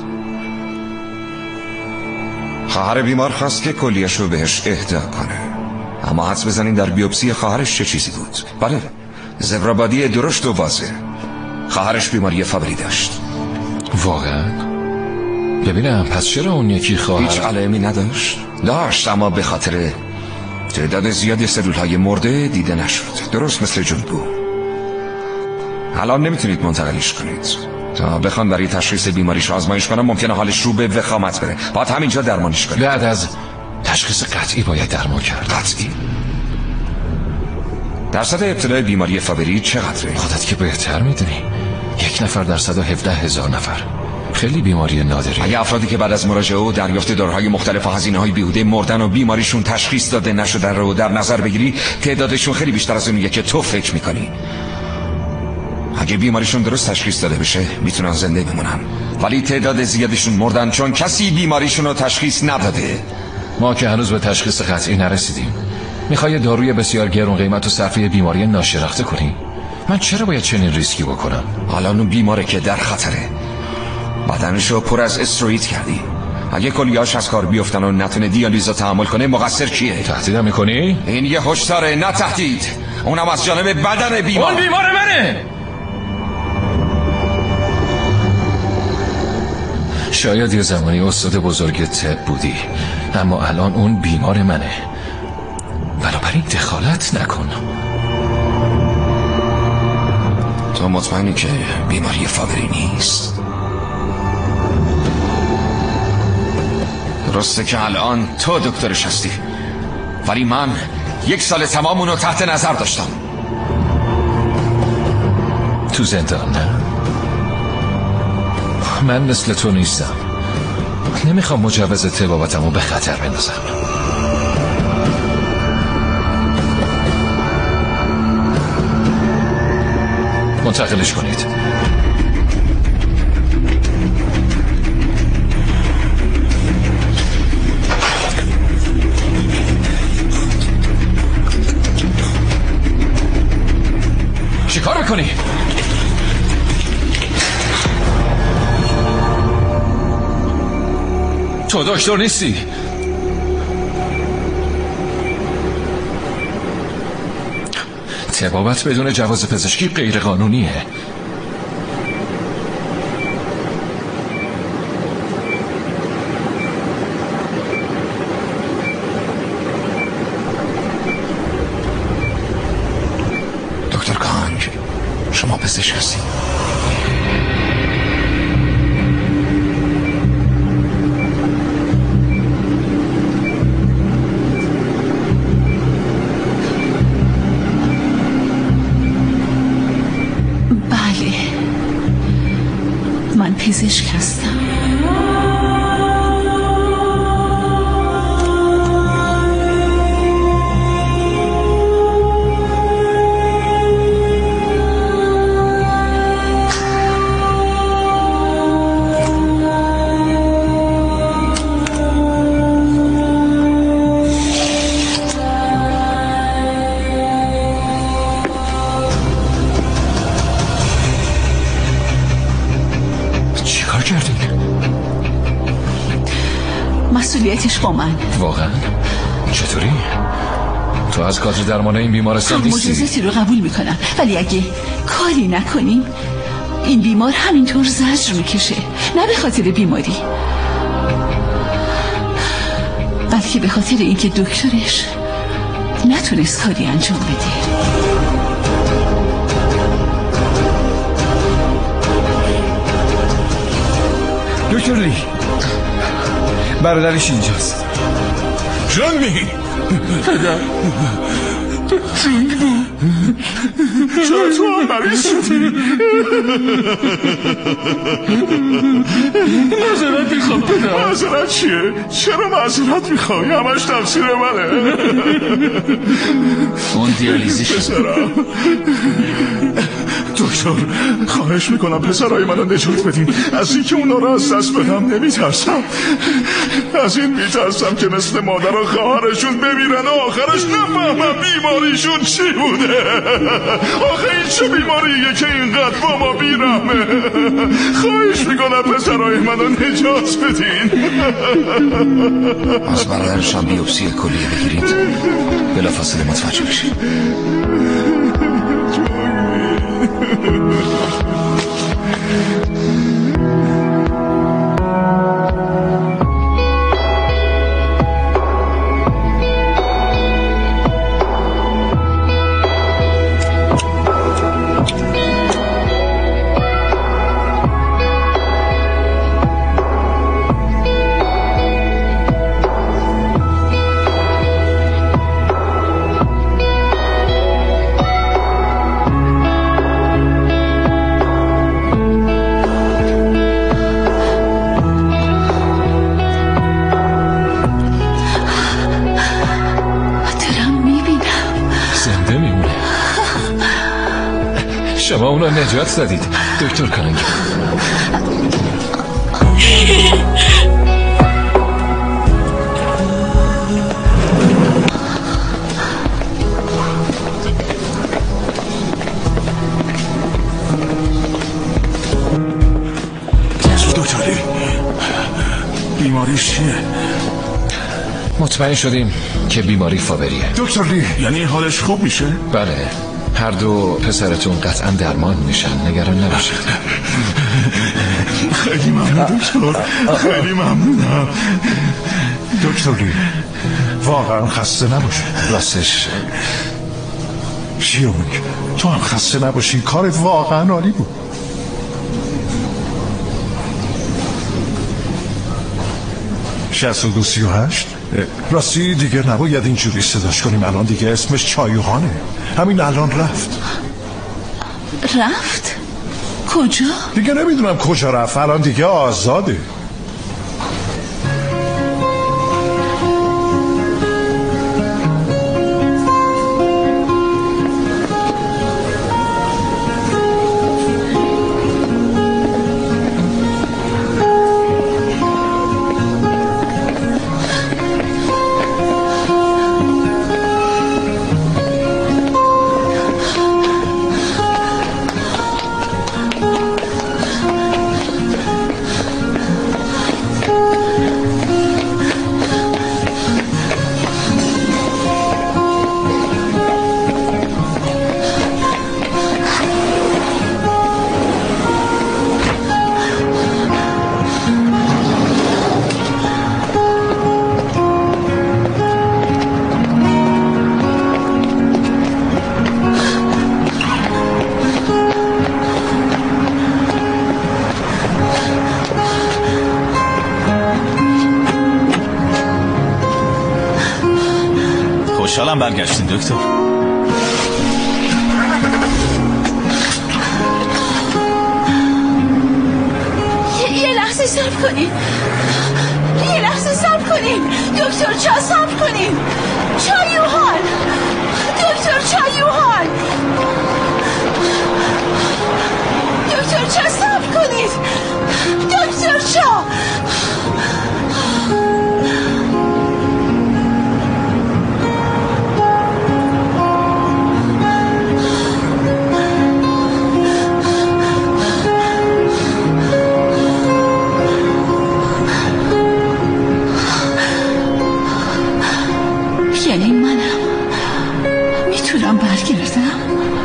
Speaker 1: خواهر بیمار خواست که کلیه‌اش رو بهش اهدا کنه، اما حدس بزنین در بیوپسی خواهرش چه چیزی بود. بله، زبرآبادی درشت و واضح. خواهرش بیماری فابری داشت.
Speaker 4: واقعا؟ ببینم پس چرا اون یکی خواهر؟
Speaker 1: هیچ علائمی نداشت؟ داشت، اما به خاطر تعداد زیادی سلول‌های مرده دیده نشد. درست مثل جونگ بو. الان نمیتونید منتقلش کنید. تا بخوان برای تشخیص بیماریش آزمایش کنم ممکنه حالش رو به وخامت بره. باید همینجا درمانش کنید.
Speaker 4: بعد از تشخیص قطعی باید درمان کرد.
Speaker 1: قطعی؟ درصد ابتلای بیماری فابری چقدره؟
Speaker 4: خودت که بهتر میدونی. 1 نفر در 117,000 نفر. خیلی بیماری نادری.
Speaker 1: اگه افرادی که بعد از مراجعه و دریافت داروهای مختلف و هزینه‌های بیهوده مردن و بیماریشون تشخیص داده نشده رو در نظر بگیری، تعدادشون خیلی بیشتر از اونیه که تو فکر میکنی. اگه بیماریشون درست تشخیص داده بشه میتونن زنده بمونن، ولی تعداد زیادشون مردن چون کسی بیماریشون رو تشخیص نداده.
Speaker 4: ما که هنوز به تشخیص قطعی نرسیدیم. میخوای داروی بسیار گران قیمت و صرف بیماری ناشناخته کنی؟ من چرا باید چنین ریسکی بکنم؟
Speaker 1: الان اون بیماره که در خطره. بدنشو پر از استروئید کردی. اگه کلیه‌اش از کار بیفتن و نتونه دیالیز رو تحمل کنه مقصر کیه؟
Speaker 4: تهدیدم میکنی؟
Speaker 1: این یه هشداره، نه تهدید. اونم از جانب بدن بیمار.
Speaker 4: اون بیمار منه. شاید یه زمانی استاد بزرگ طب بودی، اما الان اون بیمار منه. بنابراین دخالت نکن.
Speaker 1: تو مطمئنی که بیماری فابری نیست؟ درسته که الان تو دکترش هستی، ولی من 1 سال تمام اونو تحت نظر داشتم.
Speaker 4: تو زندان نه؟ من مثل تو نیستم. نمیخوام مجوز طبابتمو به خطر بندازم. منتقلش کنید. چیکار میکنی؟ تو دکتر نیستی؟ طبابت بدون جواز پزشکی غیر قانونیه.
Speaker 1: دکتر کانگ، شما پزشک هستی؟
Speaker 2: من پزشک هستم. مسئولیتش با من.
Speaker 4: واقعا؟ چطوری؟ تو از کادر درمان این بیمارستان نیستی؟
Speaker 2: معجزاتی رو قبول میکنم، ولی اگه کاری نکنیم این بیمار همینطور زجر میکشه، نه به خاطر بیماری بلکه به خاطر اینکه دکترش نتونست کاری انجام بده.
Speaker 5: دکتر لی، برادرش اینجاست.
Speaker 6: جانمی پدر، جونگ بود. چرا تو هم مریض شدی؟ معذرت میخوام پدر. معذرت چیه؟ چرا معذرت میخوای؟ همش تقصیر منه.
Speaker 7: اون دیالیزی شد.
Speaker 6: دکتر خواهش میکنم پسرای منو نجات بدین. از اینکه اونا رو از دست بدم نمیترسم. از این میترسم که مثل مادر و خواهرشون بمیرن و آخرش نفهمم بیماریشون چی بوده. آخه این چه بیماریه که اینقدر با ما بیرحمه؟ خواهش میکنم پسرای منو نجات بدین.
Speaker 1: از برادرشان بیوپسی کلیه بگیرید، بلافاصله متوجه بشید.
Speaker 4: شما اونو نجات دادید دکتر کانگ.
Speaker 6: دکتر لی، بیماریش چیه؟
Speaker 4: مطمئن شدیم که بیماری فاوریه.
Speaker 6: دکتر لی، یعنی حالش خوب میشه؟
Speaker 4: بله، هر دو پسرتون قطعا درمان میشن، نگران نباشید.
Speaker 6: خیلی ممنون دکتر، خیلی ممنونم. دکتر لی، واقعا خسته نباشید.
Speaker 4: راستش
Speaker 6: شیونگ، تو هم خسته نباشی، کارت واقعا عالی بود. شصت و 38 راستی دیگه نباید اینجوری صداش کنیم، الان دیگه اسمش چایوهانه. همین الان رفت.
Speaker 2: کجا؟
Speaker 6: دیگه نمیدونم کجا رفت، الان دیگه آزاده.
Speaker 5: خوشحالم برگشتین دکتر.
Speaker 2: یه لحظه صبر کنین، یه لحظه صبر کنین دکتر. چا صبر کنین، چایوهان دکتر، چایوهان دکتر، چا صبر کنید دکتر، چا. یعنی منم میتونم برگردم؟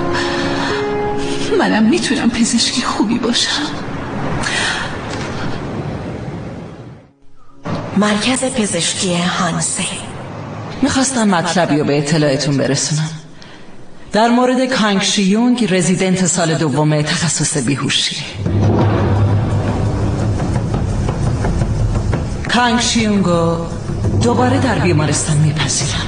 Speaker 2: منم میتونم پزشکی خوبی باشم؟
Speaker 10: مرکز پزشکی هانسه.
Speaker 3: میخواستم مطلبی رو به اطلاعتون برسونم در مورد کانگ شیونگ، رزیدنت سال دوم تخصص بیهوشی. کانگ شیونگو دوباره در بیمارستان میپذیرم.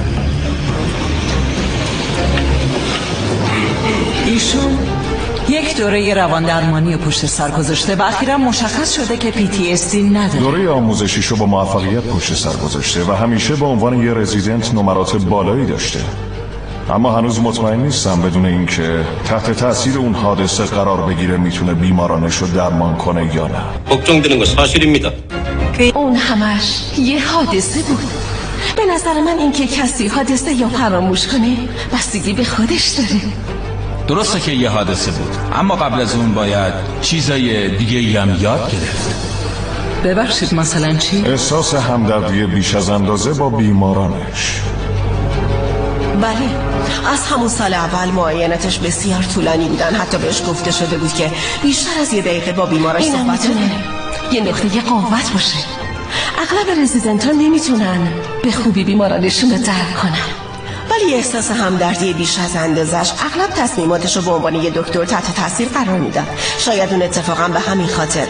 Speaker 3: ایشون یک دوره روان درمانی پشت سر گذاشته و اخیراً مشخص شده که PTSD نداره.
Speaker 6: دوره آموزشیشو با موفقیت پشت سر گذاشته و همیشه به عنوان یه رزیدنت نمرات بالایی داشته. اما هنوز مطمئن نیستم بدون اینکه تحت تأثیر اون حادثه قرار بگیره میتونه بیمارانشو درمان کنه یا نه.
Speaker 9: 걱정되는 거 사실입니다.
Speaker 2: اون همش یه حادثه بود. به نظر من اینکه کسی حادثه یا فراموش کنه بستگی به خودش داره.
Speaker 11: درسته که یه حادثه بود، اما قبل از اون باید چیزای دیگه هم یاد گرفت.
Speaker 3: ببخشید مثلا چی؟
Speaker 6: احساس همدردی بیش از اندازه با بیمارانش.
Speaker 10: بله، از همون سال اول معایناتش بسیار طولانی بودن. حتی بهش گفته شده بود که بیشتر از 1 دقیقه با بیمارش صحبت کنه.
Speaker 2: یه نقطه قوت باشه. اغلب رزیدنت ها نمیتونن به خوبی بیمارانشون رو درک کنن،
Speaker 10: ولی احساس همدردی بیش از اندازش اغلب تصمیماتش رو به عنوان یه دکتر تحت تاثیر قرار میدن. شاید اون اتفاقا به همین خاطر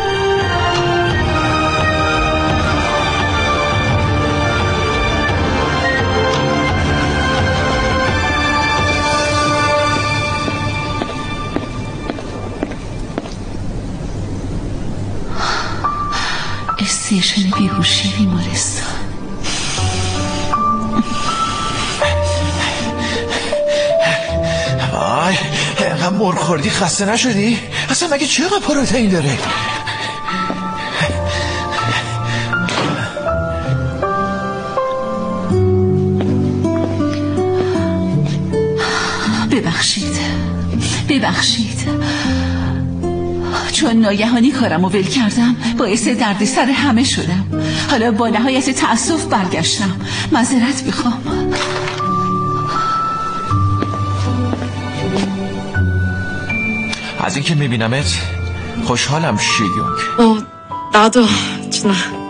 Speaker 2: استیشن بیهوشی بیمارستان.
Speaker 12: وای، اینقدر مرغ خوردی خسته نشدی؟ اصلا مگه چقدر پروتئین داره؟
Speaker 2: ببخشید چون ناگهانی کارمو ول کردم باعث دردسر همه شدم. حالا با نهایت تأسف برگشتم. معذرت میخوام.
Speaker 12: از اینکه میبینمت خوشحالم شیونگ.
Speaker 8: 나도 준아.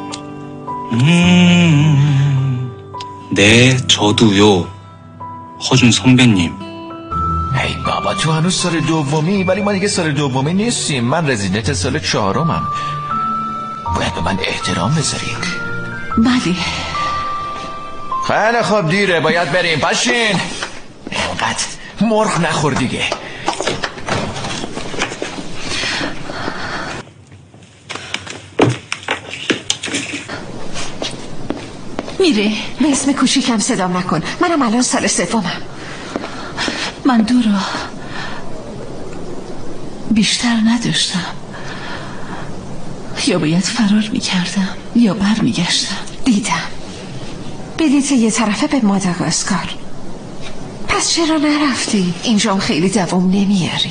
Speaker 9: 네, 저도요. 허준 선배님.
Speaker 12: ای بابا، تو هنوز سال دومی، ولی ما دیگه سال دومی نیستیم. من رزیدنت سال 4م. باید به من احترام بذارید.
Speaker 2: بله.
Speaker 12: خیلی خوب، دیره، باید بریم. پاشین. اینقدر مرغ نخور دیگه.
Speaker 2: میره.
Speaker 13: به اسم کوچیکم صدام نکن. منم الان سال سومم.
Speaker 2: من 2 راه بیشتر نداشتم. یا باید فرار میکردم یا بر میگشتم.
Speaker 13: دیدم بلیت یه طرفه به ماداگاسکار. پس چرا نرفتی؟ اینجام خیلی دوام نمیاری.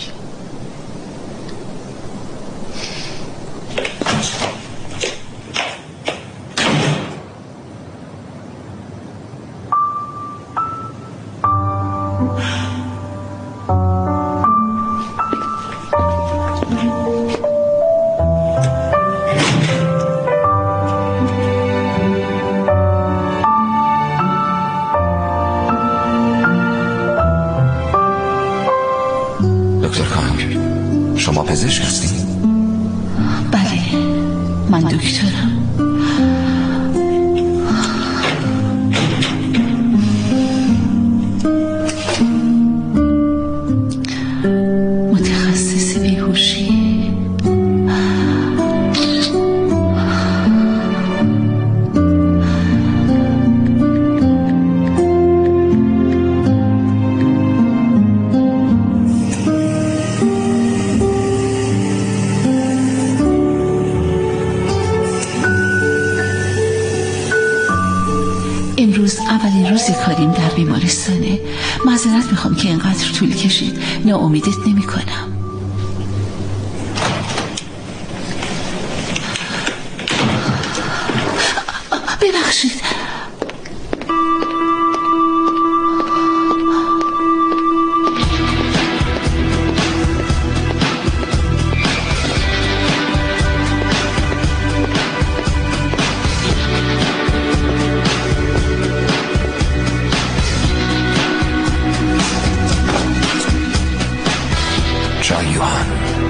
Speaker 1: دکتر کانگ، شما پزشک هستید؟
Speaker 2: بله، من دکترم. متخصص بیهوشی. امروز اولین روز کاریم در بیمارستانه. معذرت میخوام که اینقدر طول کشید. ناامیدت نمی کنم. ببخشید.
Speaker 1: شایوان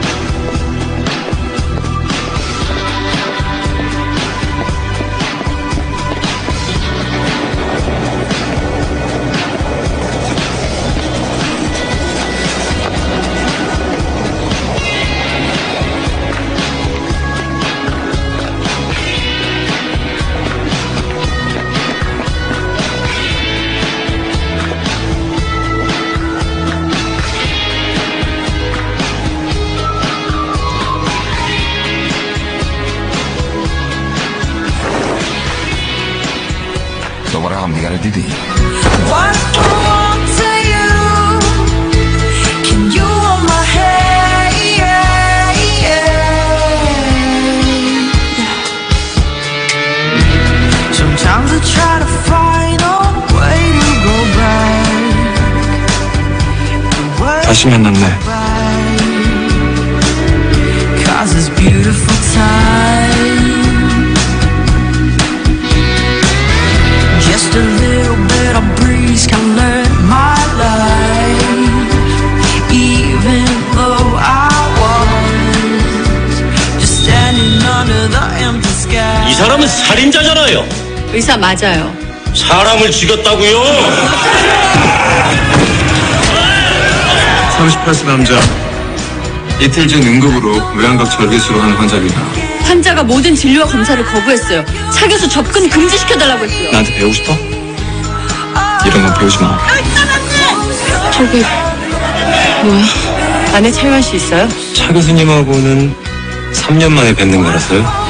Speaker 1: دوباره هم دیگر دیدی؟
Speaker 9: 다시 만났네.
Speaker 14: Just a little bit of breeze can learn my life. Even though I was just standing under the empty sky.
Speaker 15: 이 사람은 살인자잖아요.
Speaker 8: 의사 맞아요.
Speaker 15: 사람을 죽였다고요?
Speaker 16: 38세 남자. 이틀 전 응급으로 외양각 절개술을 하는 환자입니다.
Speaker 8: 환자가 모든 진료와 검사를 거부했어요. 차 교수 접근 금지시켜달라고 했어요.
Speaker 16: 나한테 배우고 싶어? 이런 건 배우지 마.
Speaker 8: 저기 뭐야? 안에 차유한 씨 있어요?
Speaker 16: 차 교수님하고는 3년 만에 뵙는 거라서요.